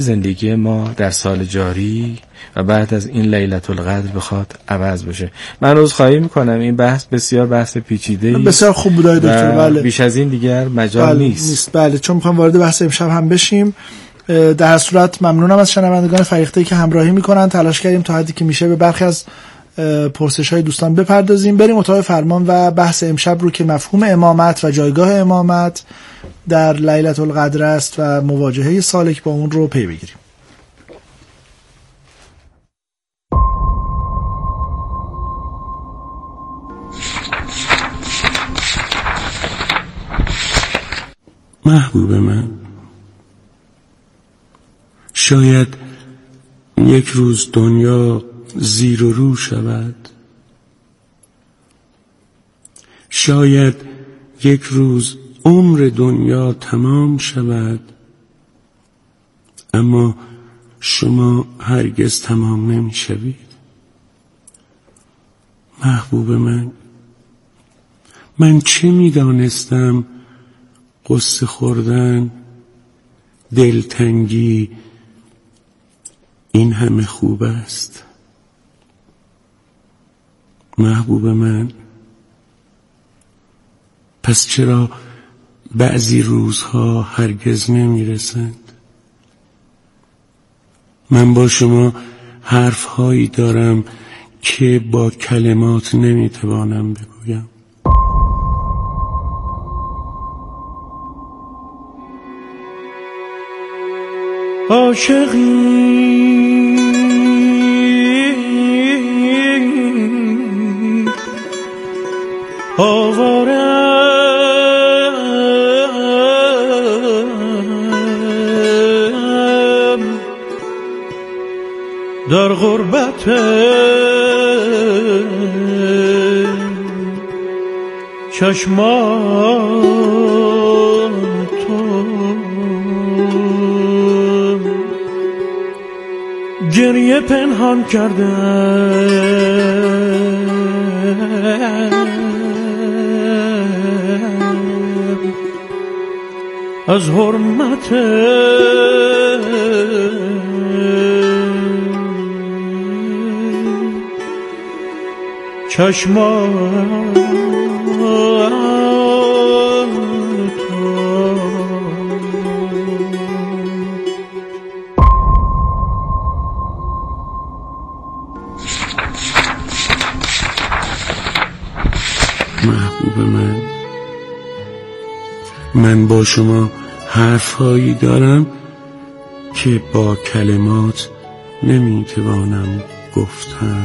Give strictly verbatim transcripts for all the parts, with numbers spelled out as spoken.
زندگی ما در سال جاری و بعد از این لیلة القدر بخواد عوض بشه. من عذرخواهی میکنم، این بحث بسیار بحث پیچیده است. بسیار خوب بود دکتر. بله. بیش از این دیگر مجال بله. نیست. نیست. بله، چون میخوام وارد بحث امشب هم بشیم. در صورت ممنونم از شنوندگان فریخته‌ای که همراهی میکنن. تلاش کردیم تا حدی که میشه به برخی از پرسش‌های دوستان بپردازیم. بریم اتاق فرمان و بحث امشب رو که مفهوم امامت و جایگاه امامت در لیلة القدر است و مواجهه سالک با اون رو پی بگیریم. محبوب من، شاید یک روز دنیا زیر و رو شود، شاید یک روز عمر دنیا تمام شود، اما شما هرگز تمام نمی شوید. محبوب من، من چه می دانستم قصه خوردن، دلتنگی این همه خوب است. محبوب من، پس چرا بعضی روزها هرگز نمی رسند؟ من با شما حرفهایی دارم که با کلمات نمی توانم بگویم. عاشقی آوارم در غربت چشمان تو، گریه پنهان کردم از حرمت چشمان تو. محبوب من، من با شما حرفهایی دارم که با کلمات نمیتوانم گفتم.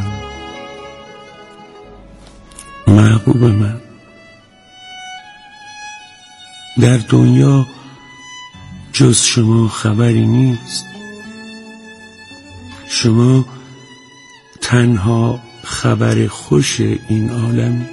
محبوب من، در دنیا جز شما خبری نیست. شما تنها خبر خوش این عالمی.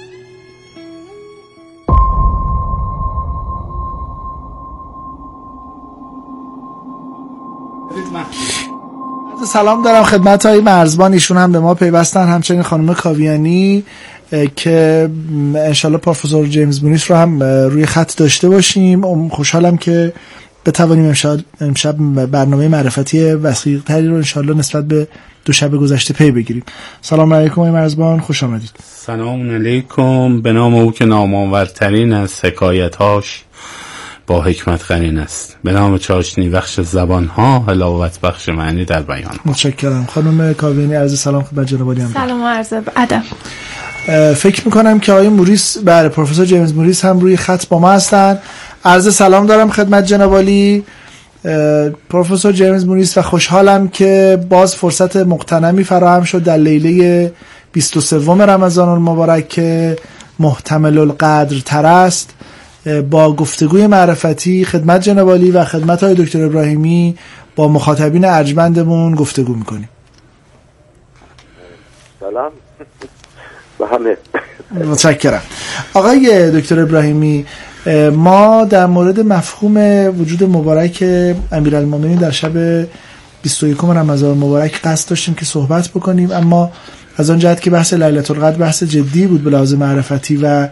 سلام دارم خدمت های مرزبان، ایشون هم به ما پیوستن، همچنین خانم کاویانی که انشالله پروفسور جیمز مونیس رو هم روی خط داشته باشیم. خوشحالم که بتوانیم امشب, امشب برنامه معرفتی وسیع تری رو انشالله نسبت به دو شب گذشته پی بگیریم. سلام علیکم های مرزبان، خوش آمدید. سلام علیکم. به نام او که نامآورترین از حکایت‌هاش با حکمت قرین است، به نام چاشنی بخش زبان‌ها، حلاوت بخش معنی در بیان. متشکرم. خانم کاویانی، عرض سلام خدمت جناب عالی. سلام و عرض ادب. فکر میکنم که آقای موریس، بله پروفسور جیمز موریس هم روی خط با ما هستن. عرض سلام دارم خدمت جناب عالی پروفسور جیمز موریس و خوشحالم که باز فرصت مغتنمی فراهم شد در لیله بیست و سوم رمضان المبارک که محتمل القدر تر است با گفتگوی معرفتی خدمت جناب عالی و خدمت های دکتر ابراهیمی با مخاطبین ارجمندمون گفتگو میکنیم. سلام به همه. متشکرم. آقای دکتر ابراهیمی، ما در مورد مفهوم وجود مبارک امیرالمومنین در شب بیست و یکم رمضان مبارک قصد داشتیم که صحبت بکنیم، اما از آن جهت که بحث لیلة القدر بحث جدی بود به لحاظ معرفتی و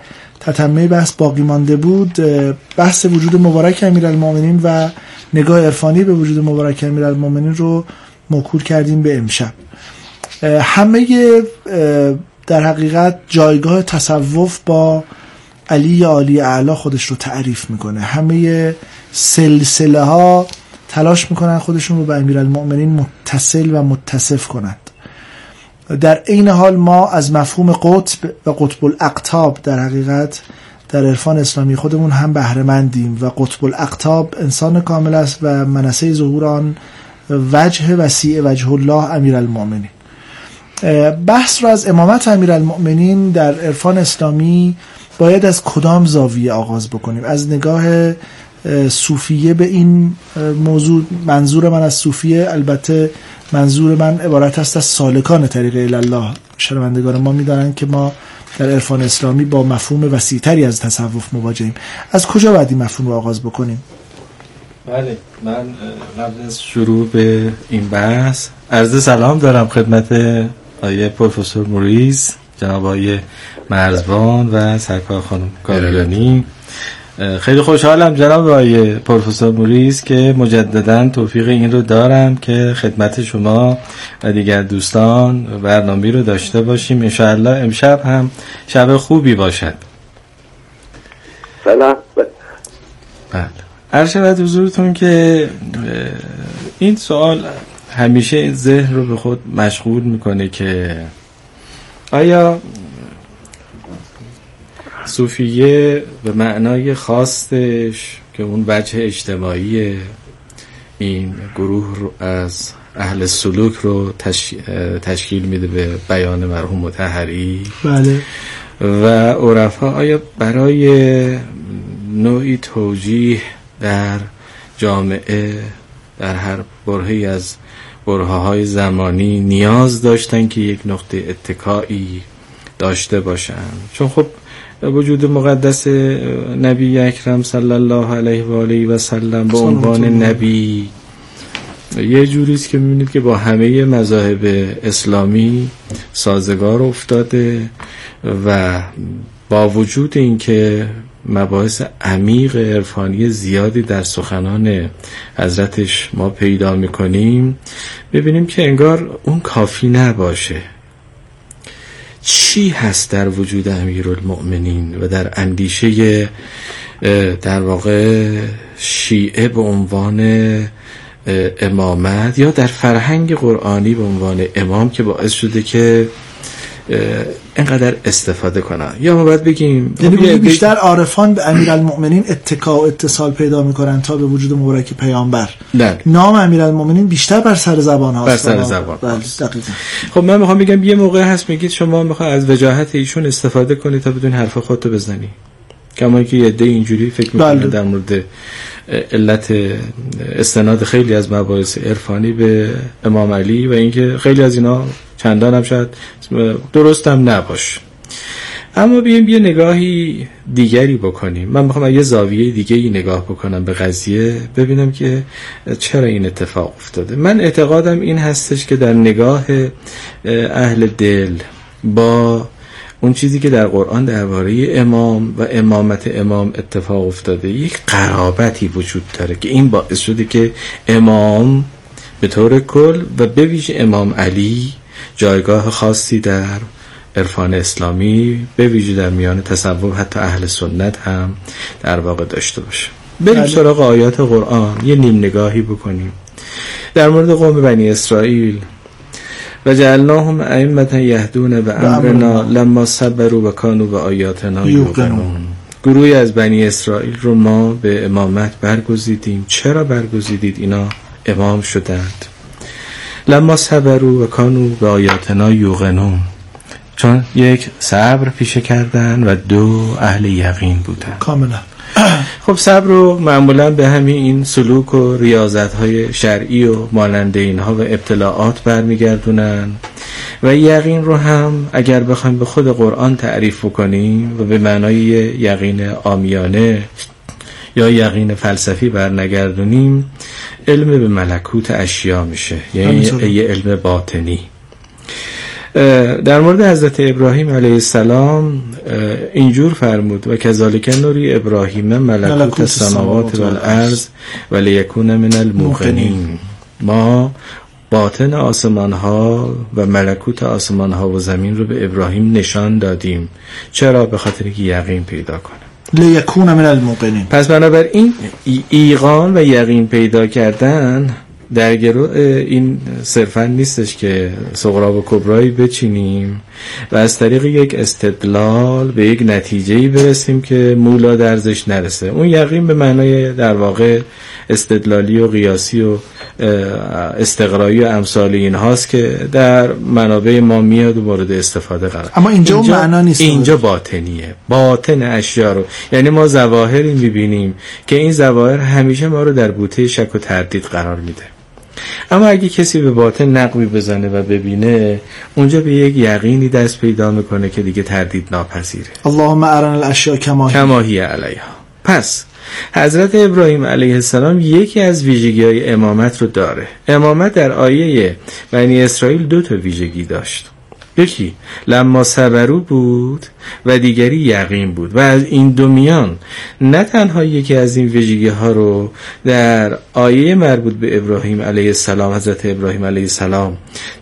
تتمه بحث باقی مانده بود، بحث وجود مبارک امیرالمومنین و نگاه عرفانی به وجود مبارک امیرالمومنین رو موکول کردیم به امشب. همه در حقیقت جایگاه تصوف با علی عالی اعلی خودش رو تعریف میکنه. همه سلسله ها تلاش میکنن خودشون رو به امیرالمومنین متصل و متصف کنند. در این حال ما از مفهوم قطب و قطب الاقطاب در حقیقت در عرفان اسلامی خودمون هم بهره مندیم و قطب الاقطاب انسان کامل است و منصه ظهور آن وجه وسیع وجه الله امیرالمومنین. بحث رو از امامت امیرالمومنین در عرفان اسلامی باید از کدام زاویه آغاز بکنیم؟ از نگاه صوفیه به این موضوع. منظور من از صوفیه البته منظور من عبارت است از سالکان طریق الله. شنوندگان ما می‌دانند که ما در عرفان اسلامی با مفهوم وسیع‌تری از تصوف مواجهیم. از کجا باید این مفهوم رو آغاز بکنیم؟ بله، من قبل از شروع به این بحث عرض سلام دارم خدمت آیه پروفسور موریس، جناب آیه مرزبان و سرکار خانم کاویانی. خیلی خوشحالم جناب آقای پروفسور موریس که مجددا توفیق این رو دارم که خدمت شما و دیگر دوستان برنامه رو داشته باشیم. انشاءالله امشب هم شب خوبی باشد. سلام. بله، عرض شود حضورتون که این سوال همیشه این ذهن رو به خود مشغول میکنه که آیا صوفیه به معنای خاصش که اون وجه اجتماعی این گروه رو از اهل سلوک رو تشکیل میده به بیان مرحوم مطهری، بله، و عرفا، آیا برای نوعی توجیه در جامعه در هر برهه‌ای از برهه‌های زمانی نیاز داشتن که یک نقطه اتکایی داشته باشن؟ چون خب وجود مقدس نبی اکرم صلی الله علیه و آله و سلم به عنوان نبی یه جوریست که می‌بینید که با همه مذاهب اسلامی سازگار افتاده و با وجود اینکه مباحث عمیق عرفانی زیادی در سخنان حضرتش ما پیدا می‌کنیم، ببینیم که انگار اون کافی نباشه. چی هست در وجود امیرالمؤمنین و در اندیشه در واقع شیعه به عنوان امامت یا در فرهنگ قرآنی به عنوان امام که باعث شده که اینقدر استفاده کنن؟ یا ما باید بگیم یعنی بیشتر عارفان به امیرالمؤمنین اتکا و اتصال پیدا میکنن تا به وجود مبارک پیامبر. نه. نام امیرالمؤمنین بیشتر بر سر زبان هاست. بر سر زبان. بله، دقیقاً. خب من میخوام بگم یه موقع هست میگید شما میخوای از وجاهت ایشون استفاده کنی تا بدون حرف خودتو بزنی، کما که یه عده اینجوری فکر میکنن بله. در مورد علت استناد خیلی از مباحث عرفانی به امام علی و اینکه خیلی از اینا چندان هم شاید درست هم نباشه. اما بیایم یه نگاهی دیگری بکنیم. من میخوام یه زاویه دیگه‌ای نگاه بکنم به قضیه، ببینم که چرا این اتفاق افتاده. من اعتقادم این هستش که در نگاه اهل دل با اون چیزی که در قرآن درباره امام و امامت امام اتفاق افتاده یک قرابتی وجود داره که این باعث شده که امام به طور کل و به ویژه امام علی جایگاه خاصی در عرفان اسلامی به ویژه در میان تصوف حتی اهل سنت هم در واقع داشته باشه. بریم سراغ آیات قرآن یه نیم نگاهی بکنیم در مورد قوم بنی اسرائیل. و جعلناهم ائمة یهدون بامرنا لما صبروا و کانوا بآیاتنا یوقنون. گروهی از بنی اسرائیل رو ما به امامت برگزیدیم. چرا برگزیدید؟ اینا امام شدند. لما صبروا و کانوا بآیاتنا یوقنون، چون یک صبر پیشه کردن و دو اهل یقین بودن. کاملا. خب صبر رو معمولا به همین این سلوک و ریاضت‌های شرعی و مانند اینها و ابتلاعات برمیگردونن و یقین رو هم اگر بخوایم به خود قرآن تعریف کنیم و به معنای یقین عامیانه یا یقین فلسفی برنگردونیم، علم به ملکوت اشیا میشه، یعنی یه علم باطنی. در مورد حضرت ابراهیم علیه السلام اینجور فرمود و کذالک نوری ابراهیم ملکوت السماوات والارض و لیکون من الموقنین. ما باطن آسمان ها و ملکوت آسمان ها و زمین رو به ابراهیم نشان دادیم. چرا؟ به خاطر که یقین پیدا کنه. لیکون من الموقنین. پس بنابراین ایقان و یقین پیدا کردن در گروه این صرفا نیستش که صغرا و کبرایی بچینیم و از طریق یک استدلال به یک نتیجه‌ای برسیم که مولا درزش نرسه. اون یقین به معنای در واقع استدلالی و قیاسی و استقرایی و امثال این هاست که در منابع ما میاد و مورد استفاده قرار. اما اینجا اون معنا نیست. اینجا باطنیه، باطن اشیا رو، یعنی ما ظواهری میبینیم که این ظواهر همیشه ما رو در بوته شک و تردید قرار میده. اما اگه کسی به باطن نقبی بزنه و ببینه، اونجا به یک یقینی دست پیدا میکنه که دیگه تردید ناپذیره. اللهم ارنا الاشیاء کما کما هی علیها. پس حضرت ابراهیم علیه السلام یکی از ویژگی‌های امامت رو داره. امامت در آیه بنی اسرائیل دو تا ویژگی داشت. یکی لما صبرو بود و دیگری یقین بود و از این دو میان نه تنها یکی از این ویژگی ها رو در آیه مربوط به ابراهیم علیه السلام حضرت ابراهیم علیه السلام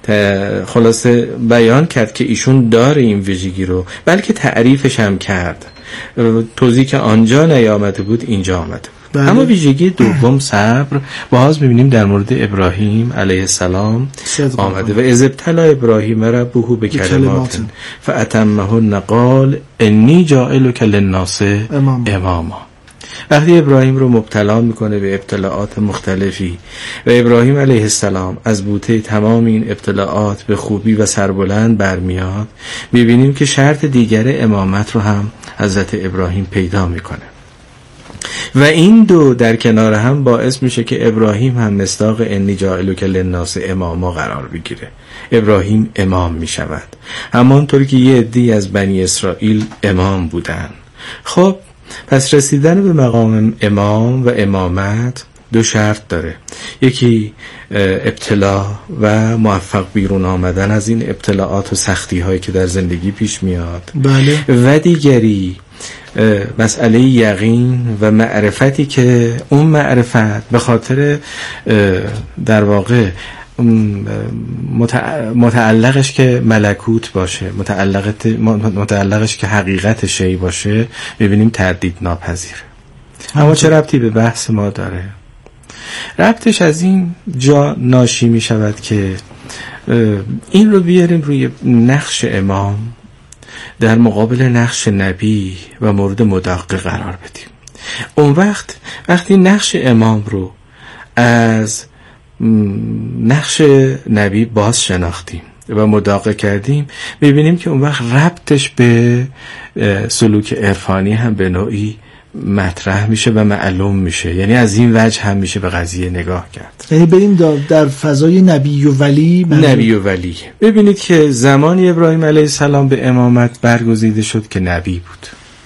خلاصه بیان کرد که ایشون داره این ویژگی رو، بلکه تعریفش هم کرد. توضیح که آنجا نیامده بود اینجا آمده بود. بله. اما ویژگی دوم صبر باز می‌بینیم در مورد ابراهیم علیه السلام آمده. و اذ ابتلی ابراهیم ربه بکلمات فاتمهن قال انی جاعلک للناس اماما. وقتی ابراهیم رو مبتلا میکنه به ابتلاعات مختلفی و ابراهیم علیه السلام از بوته تمام این ابتلاعات به خوبی و سربلند برمیاد، میبینیم که شرط دیگر امامت رو هم حضرت ابراهیم پیدا میکنه و این دو در کنار هم باعث میشه که ابراهیم هم مصداق انی جاعلک للناس اماما قرار بگیره. ابراهیم امام میشود، همانطور که یه عده‌ای از بنی اسرائیل امام بودن. خب پس رسیدن به مقام امام و امامت دو شرط داره. یکی ابتلا و موفق بیرون آمدن از این ابتلاعات و سختی هایی که در زندگی پیش میاد. بله. و دیگری مسئله یقین و معرفتی که اون معرفت به خاطر در واقع متعلقش که ملکوت باشه، متعلقت متعلقش که حقیقت شی باشه، ببینیم تردید ناپذیره. اما چه ربطی به بحث ما داره؟ ربطش از این جا ناشی می شود که این رو بیاریم روی نقش امام در مقابل نقش نبی و مورد مداقه قرار بدیم. اون وقت وقتی نقش امام رو از نقش نبی باز شناختیم و مداقه کردیم، ببینیم که اون وقت ربطش به سلوک عرفانی هم به نوعی مطرح میشه و معلوم میشه. یعنی از این وجه هم میشه به قضیه نگاه کرد. یعنی بریم در فضای نبی و ولی. نبی و ولی ببینید که زمانی ابراهیم علیه السلام به امامت برگزیده شد که نبی بود.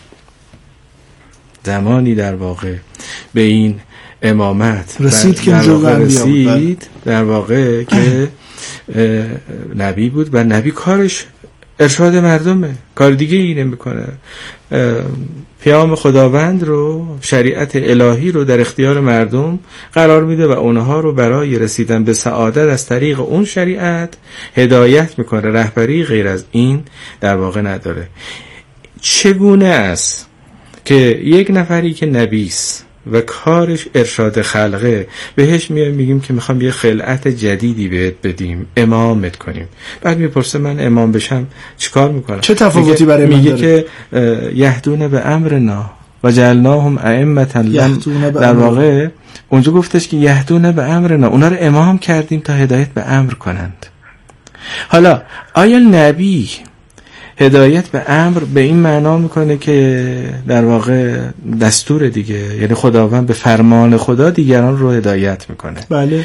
زمانی در واقع به این امامت رسید که رسید در واقع که نبی بود و نبی کارش ارشاد مردمه، کار دیگه ای نمیکنه. پیام خداوند رو، شریعت الهی رو در اختیار مردم قرار میده و اونها رو برای رسیدن به سعادت از طریق اون شریعت هدایت میکنه. رهبری غیر از این در واقع نداره. چگونه است که یک نفری که نبیست و کارش ارشاد خلقه، بهش میایم میگیم که میخوام یه خلعت جدیدی بهت بدیم، امامت کنیم، بعد میپرسه من امام بشم چیکار میکنم؟ چه تفاوتی برای من میگه داره؟ که یهدون به امرنا و جعلناهم ائمة. در واقع اونجا گفتش که یهدون به امرنا، اونا رو امام کردیم تا هدایت به امر کنند. حالا آیا نبی هدایت به امر به این معنا میکنه که در واقع دستور دیگه، یعنی خداوند به فرمان خدا دیگران رو هدایت میکنه؟ بله.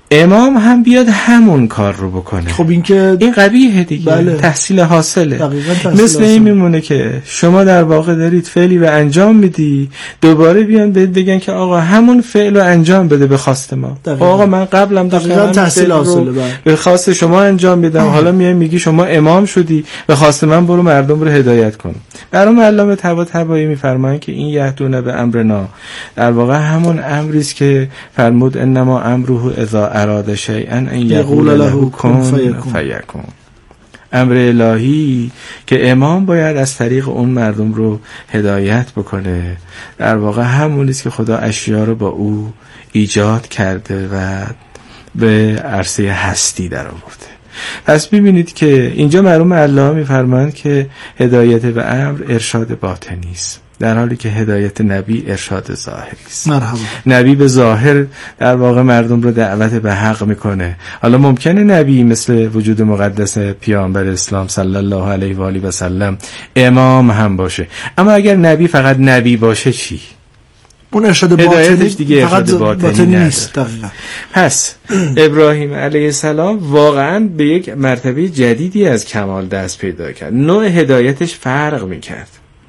امام هم بیاد همون کار رو بکنه. خب این که این قبیحه دیگه. بله. تحصیل حاصله. تحصیل مثل این میمونه که شما در واقع دارید فعلی و انجام میدی، دوباره بیان بهت بگن که آقا همون فعل رو انجام بده به خواست ما. آقا من قبلم داشتم تحصیل حاصله به خواست شما انجام میدم، حالا میای میگی شما امام شدی، به خواست من برو مردم رو هدایت کن. برام علامه طباطبایی میفرمایند که این یهدون به امرنا در واقع همون امری است که فرمود انما امره اذا اراد شیئا ان یقول له کن فیکون. امر الهی که امام باید از طریق اون مردم رو هدایت بکنه، در واقع همون است که خدا اشیا رو با او ایجاد کرده و به عرصه هستی در آورده. پس ببینید که اینجا مرحوم الله میفرمایند که هدایت به امر ارشاد باطنی است، در حالی که هدایت نبی ارشاد ظاهری است. مرحبا. نبی به ظاهر در واقع مردم رو دعوت به حق میکنه. حالا ممکنه نبی مثل وجود مقدس پیامبر اسلام صلی الله علیه و آله و سلم امام هم باشه، اما اگر نبی فقط نبی باشه چی؟ اون ارشاد باطنی دیگه ارشاد باطنی, باطنی نیست. دقیقاً. پس ابراهیم علیه السلام واقعاً به یک مرتبه جدیدی از کمال دست پیدا کرد. نوع هدایتش فرق میکرد.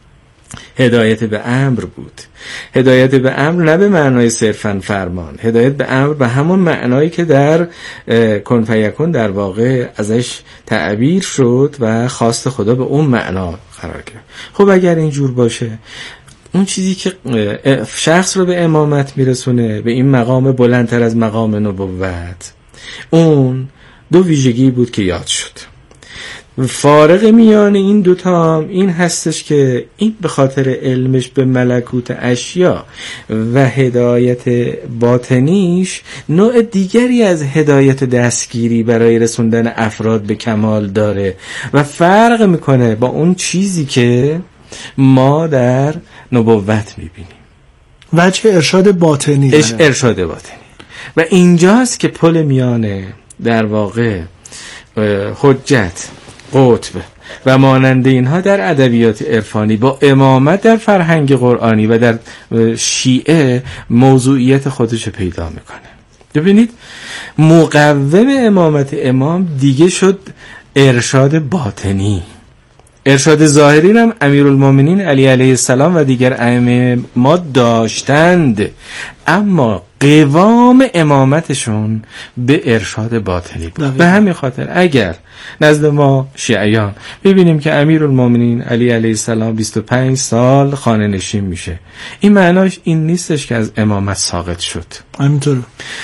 هدایت به امر بود. هدایت به امر نه به معنای صرفاً فرمان، هدایت به امر به همون معنایی که در کن فیکون در واقع ازش تعبیر شد و خواست خدا به اون معنا قرار گرفت. خب اگر اینجور باشه، اون چیزی که شخص رو به امامت میرسونه، به این مقام بلندتر از مقام نبوت، اون دو ویژگی بود که یاد شد. فارق میان این دوتا این هستش که این به خاطر علمش به ملکوت اشیا و هدایت باطنیش نوع دیگری از هدایت دستگیری برای رسوندن افراد به کمال داره و فرق میکنه با اون چیزی که ما در نبوت میبینیم. وجه ارشاد باطنی اش ارشاد باطنی و اینجاست که پل میانه در واقع حجت، قطب و مانند اینها در ادبیات عرفانی با امامت در فرهنگ قرآنی و در شیعه موضوعیت خودش پیدا میکنه. ببینید مقوم امامت امام دیگه شد ارشاد باطنی. ارشاد ظاهری هم امیرالمومنین علی علیه السلام و دیگر ائمه ما داشتند، اما قوام امامتشون به ارشاد باطنی بود. به همین خاطر اگر نزد ما شیعیان ببینیم که امیرالمومنین علی علیه السلام بیست و پنج سال خانه نشین میشه، این معناش این نیستش که از امامت ساقط شد. همینطور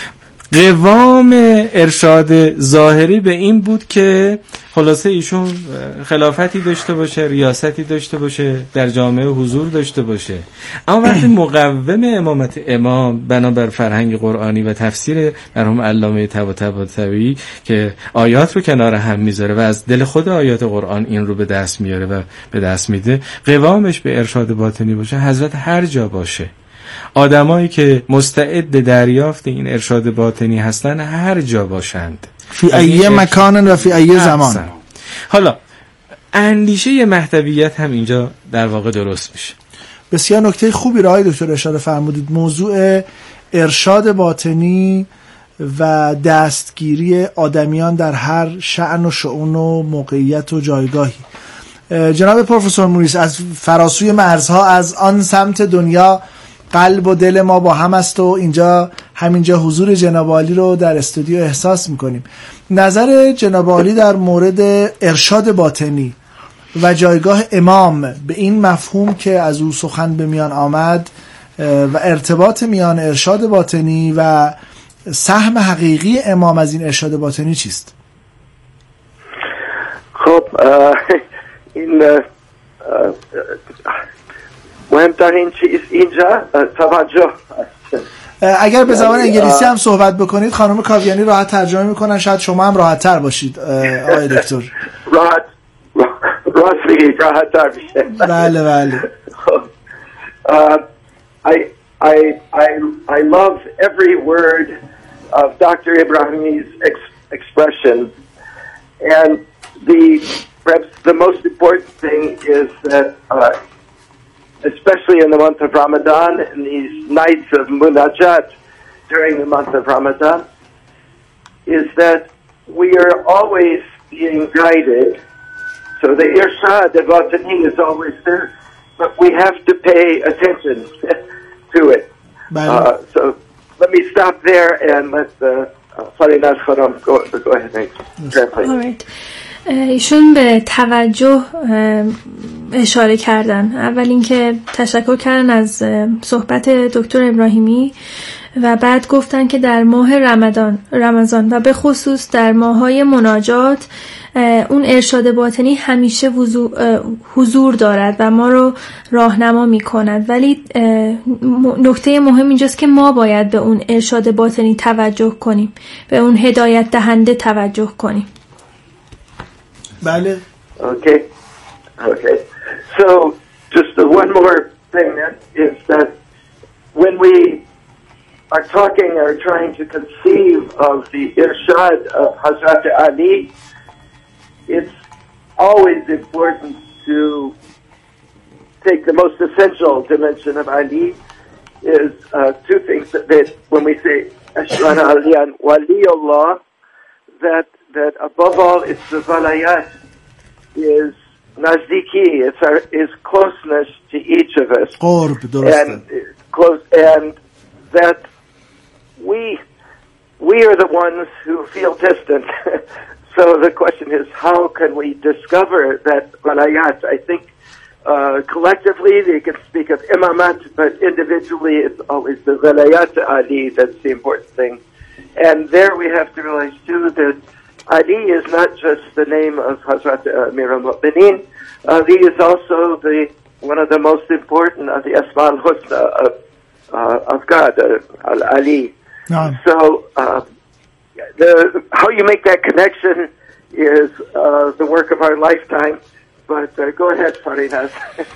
قوام ارشاد ظاهری به این بود که خلاصه ایشون خلافتی داشته باشه، ریاستی داشته باشه، در جامعه حضور داشته باشه. اما وقتی مقوم امامت امام بنابر فرهنگ قرآنی و تفسیر مرحوم علامه طباطبایی که آیات رو کنار هم میذاره و از دل خود آیات قرآن این رو به دست میاره و به دست میده، قوامش به ارشاد باطنی باشه، حضرت هر جا باشه، آدمایی که مستعد دریافت این ارشاد باطنی هستن هر جا باشند، فی ای مکان و فی ای زمان. حالا اندیشه مهدویت هم اینجا در واقع درست میشه. بسیار نکته خوبی را آقای دکتر اشاره فرمودید. موضوع ارشاد باطنی و دستگیری آدمیان در هر شأن و شؤون و موقعیت و جایگاهی. جناب پروفسور موریس، از فراسوی مرزها، از آن سمت دنیا قلب و دل ما با هم است و اینجا همینجا حضور جناب عالی رو در استودیو احساس میکنیم. نظر جناب عالی در مورد ارشاد باطنی و جایگاه امام به این مفهوم که از او سخن به میان آمد و ارتباط میان ارشاد باطنی و سهم حقیقی امام از این ارشاد باطنی چیست؟ خب این مهمترین چیز اینجا توجه. اگر به زبان انگلیسی هم صحبت بکنید خانم کاویانی راحت ترجمه میکنن، شاید شما هم راحت تر باشید آقای دکتر. راحت راحت بگید راحت تر بشه. بله بله. I I I I love every word of Doctor Ibrahimi's ex- expression, and the perhaps the most important thing is that uh, especially in the month of Ramadan, in these nights of munajat during the month of Ramadan, is that we are always being guided. So the irshad, the batini is always there, but we have to pay attention to it. Uh, so let me stop there and let the Farinaz Khanam go, go ahead and translate. All right. ایشون به توجه اشاره کردن. اول اینکه تشکر کردن از صحبت دکتر ابراهیمی و بعد گفتن که در ماه رمضان رمضان و به خصوص در ماه‌های مناجات اون ارشاد باطنی همیشه حضور دارد و ما رو راهنما می‌کند، ولی نکته مهم اینجاست که ما باید به اون ارشاد باطنی توجه کنیم، به اون هدایت دهنده توجه کنیم. بله. Okay. Okay. So just the one more thing then is that when we are talking or trying to conceive of the irshad of Hazrat Ali, it's always important to take the most essential dimension of Ali is uh, two things that, that when we say Ashran Aliyan Waliullah, that that above all it's the walayat is nazdiki, it's our is closeness to each of us. Qurb, and close, and that we we are the ones who feel distant. So the question is, how can we discover that walayat? I think uh, collectively they can speak of imamat, but individually it's always the walayat Ali that's the important thing. And there we have to realize too that Ali is not just the name of Hazrat Amir al-Mu'mineen. Ali is also the one of the most important of the Asma al-Husna of, uh, of God, uh, Al-Ali. No. So uh, the, how you make that connection is uh, the work of our lifetime. But uh, go ahead, Farinaz.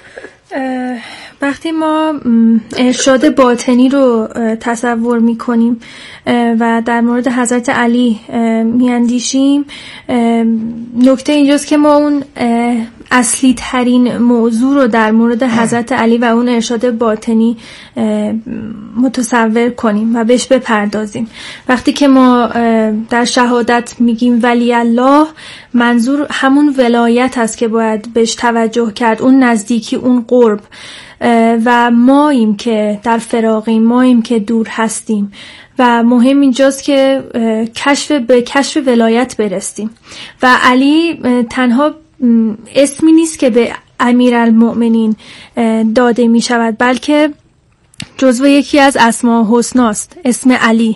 وقتی ما ارشاد باطنی رو تصور میکنیم و در مورد حضرت علی میاندیشیم، نکته اینجاست که ما اون اصلی ترین موضوع رو در مورد حضرت علی و اون ارشاد باطنی متصور کنیم و بهش بپردازیم. وقتی که ما در شهادت میگیم ولی الله، منظور همون ولایت هست که باید بهش توجه کرد، اون نزدیکی، اون قرب. و ماییم که در فراقیم، ماییم که دور هستیم و مهم اینجاست که کشف به کشف ولایت برسیم. و علی تنها اسمی نیست که به امیرالمؤمنین داده می شود، بلکه جزو یکی از اسماء حسناست، اسم علی.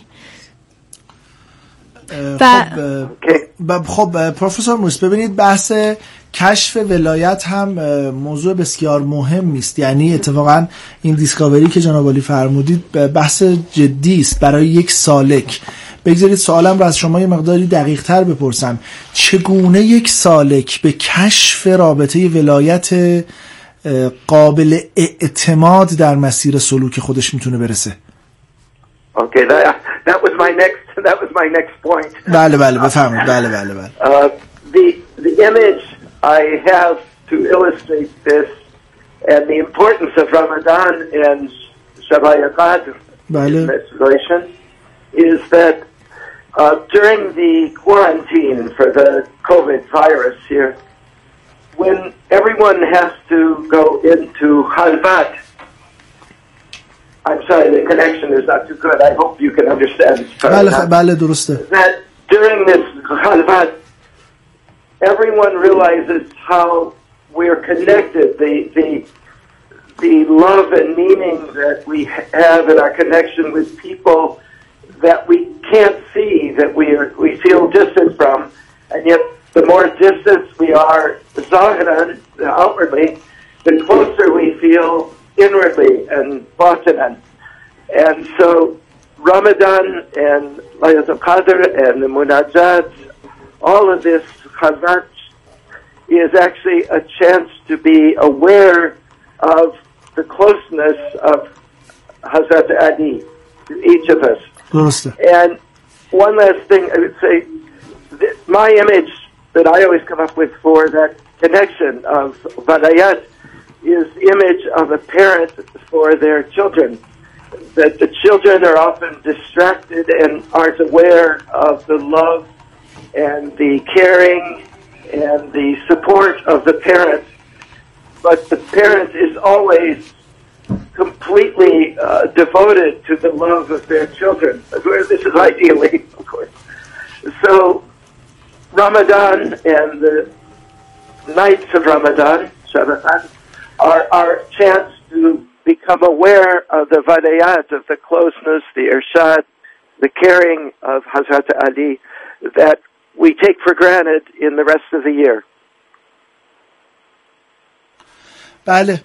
و خب پروفسور موریس، ببینید بحث کشف ولایت هم موضوع بسیار مهم است. یعنی اتفاقا این دیسکاوری که جناب عالی فرمودید بحث جدی است برای یک سالک. بگذارید سوالم رو از شما یه مقداری دقیق تر بپرسم. چگونه یک سالک به کشف رابطه ولایت قابل اعتماد در مسیر سلوک خودش میتونه برسه؟ Okay, that, that was my next that was my next point. بله بله بفرمایید. بله بله بله. Uh, the the image I have to illustrate this and the importance of Ramadan and Shabai Qadr in this relation is that uh, during the quarantine for the COVID virus here, when everyone has to go into Khalvat. I'm sorry, the connection is not too good. I hope you can understand. بله بله درسته. That during this Khalvat, everyone realizes how we're connected, the the the love and meaning that we have in our connection with people that we can't see, that we are, we feel distant from, and yet the more distant we are zahiran, outwardly, the closer we feel inwardly and batinan. And so Ramadan and Laylatul Qadr and the Munajat, all of this Khalvat is actually a chance to be aware of the closeness of Hazrat Ali to each of us. And one last thing I would say, my image that I always come up with for that connection of Walayat is the image of a parent for their children. that the children are often distracted and aren't aware of the love and the caring and the support of the parent. But the parent is always completely uh, devoted to the love of their children. This is ideally, of course. So Ramadan and the nights of Ramadan, Shabbat, are our chance to become aware of the vadayat, of the closeness, the irshad, the caring of Hazrat Ali that we take for granted in the rest of the year. بله.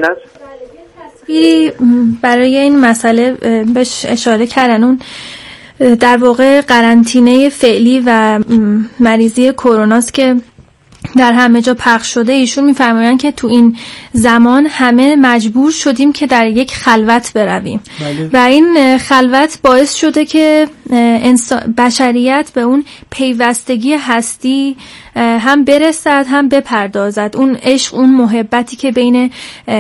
برای این مسئله بهش اشاره کردن، اون در واقع قرنطینه فعلی و مریضی کروناست که در همه جا پخش شده. ایشون میفرمایند که تو این زمان همه مجبور شدیم که در یک خلوت برویم. بله. و این خلوت باعث شده که بشریت به اون پیوستگی هستی هم برسد هم بپردازد، اون عشق، اون محبتی که بین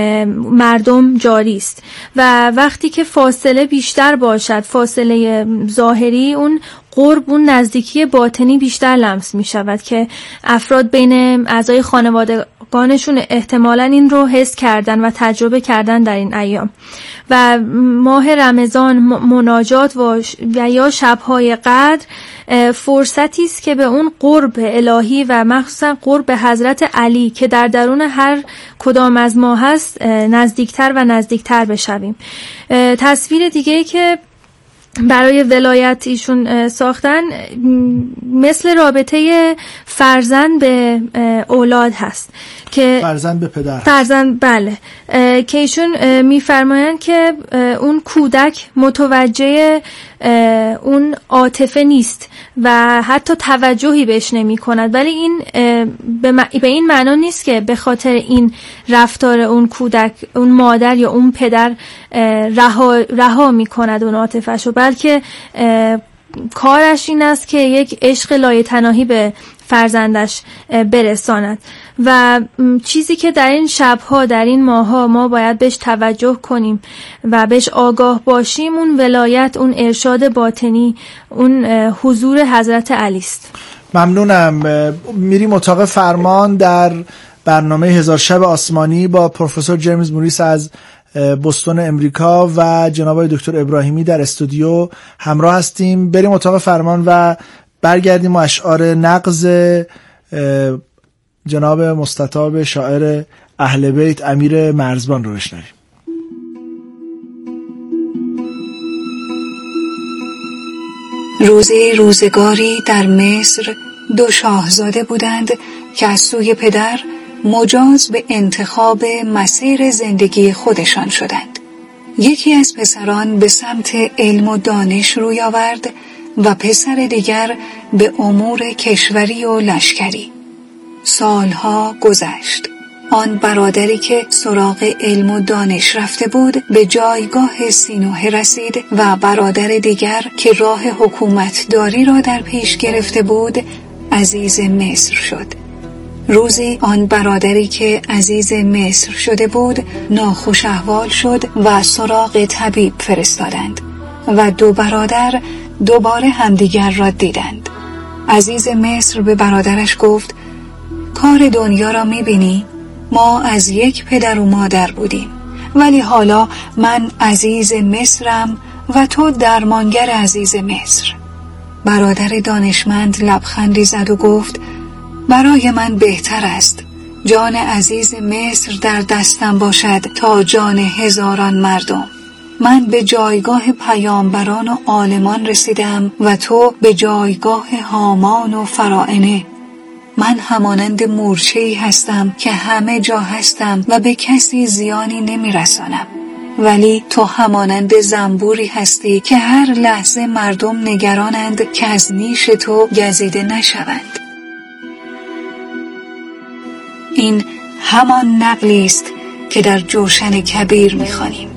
مردم جاری است. و وقتی که فاصله بیشتر باشد، فاصله ظاهری، اون قرب، اون نزدیکی باطنی بیشتر لمس می شود که افراد بین اعضای خانوادگانشون احتمالاً این رو حس کردن و تجربه کردن در این ایام. و ماه رمضان، مناجات و یا شب‌های قدر فرصتی است که به اون قرب الهی و مخصوصا قرب حضرت علی که در درون هر کدام از ما هست نزدیکتر و نزدیکتر بشویم. تصویر دیگه‌ای که برای ولایت ایشون ساختن مثل رابطه فرزند به اولاد هست که فرزند به پدر فرزند بله که ایشون میفرمایند که اون کودک متوجه اون عاطفه نیست و حتی توجهی بهش نمی کند، ولی این به این معنا نیست که به خاطر این رفتار اون کودک اون مادر یا اون پدر رها رها می کند اون عاطفه‌شو، بلکه کارش این است که یک عشق لایتناهی به فرزندش برساند. و چیزی که در این شبها، در این ماها ما باید بهش توجه کنیم و بهش آگاه باشیم، اون ولایت، اون ارشاد باطنی، اون حضور حضرت علی است. ممنونم. میریم اتاق فرمان در برنامه هزار شب آسمانی با پروفسور جیمز موریس از بوستون امریکا و جناب دکتر ابراهیمی در استودیو همراه هستیم. بریم اتاق فرمان و برگردیم و اشعار نغز جناب مستطاب شاعر اهل بیت امیر مرزبان رو بشنویم. روزی روزگاری در مصر دو شاهزاده بودند که از سوی پدر مجاز به انتخاب مسیر زندگی خودشان شدند. یکی از پسران به سمت علم و دانش روی آورد و پسر دیگر به امور کشوری و لشکری. سالها گذشت. آن برادری که سراغ علم و دانش رفته بود به جایگاه سینوحه رسید و برادر دیگر که راه حکومتداری را در پیش گرفته بود عزیز مصر شد. روزی آن برادری که عزیز مصر شده بود ناخوش احوال شد و سراغ طبیب فرستادند و دو برادر دوباره همدیگر را دیدند. عزیز مصر به برادرش گفت: کار دنیا را می‌بینی؟ ما از یک پدر و مادر بودیم، ولی حالا من عزیز مصرم و تو درمانگر عزیز مصر. برادر دانشمند لبخندی زد و گفت: برای من بهتر است جان عزیز مصر در دستم باشد تا جان هزاران مردم. من به جایگاه پیامبران و عالمان رسیدم و تو به جایگاه هامان و فراعنه. من همانند مورچه‌ای هستم که همه جا هستم و به کسی زیانی نمی رسانم، ولی تو همانند زنبوری هستی که هر لحظه مردم نگرانند که از نیش تو گزیده نشوند. این همان نقلی است که در جوشن کبیر می خوانیم.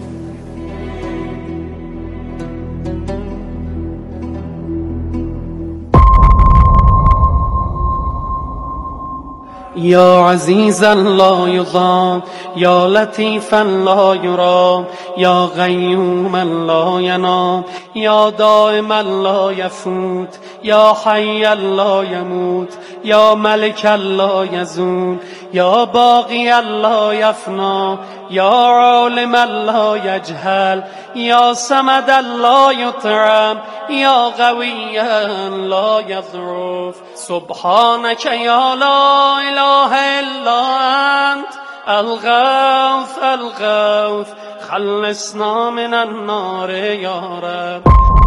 یا عزیزا لا یضام یا لطیفا لا یرام یا قیوما لا ینام یا دائما لا یفوت یا حیا لا یموت یا ملک لا یزول یا باقی لا یفنا یا عالم لا یجهل یا صمد لا یطعم یا قوی لا یضعف سبحانك یا لا اله الا انت الغوث الغوث خلصنا من النار یا رب.